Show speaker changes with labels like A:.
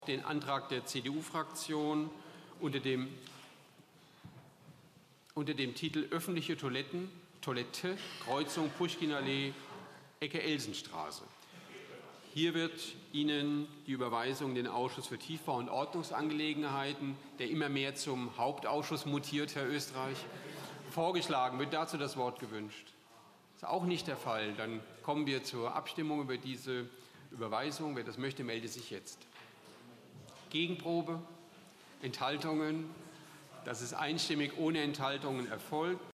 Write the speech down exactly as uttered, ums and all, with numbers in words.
A: Den Antrag der C D U-Fraktion unter dem, unter dem Titel Öffentliche Toiletten, Toilette, Kreuzung Puschkinallee, Ecke Elsenstraße. Hier wird Ihnen die Überweisung in den Ausschuss für Tiefbau- und Ordnungsangelegenheiten, der immer mehr zum Hauptausschuss mutiert, Herr Österreich, vorgeschlagen. Wird dazu das Wort gewünscht? Das ist auch nicht der Fall. Dann kommen wir zur Abstimmung über diese Überweisung. Wer das möchte, melde sich jetzt. Gegenprobe, Enthaltungen. Das ist einstimmig ohne Enthaltungen erfolgt.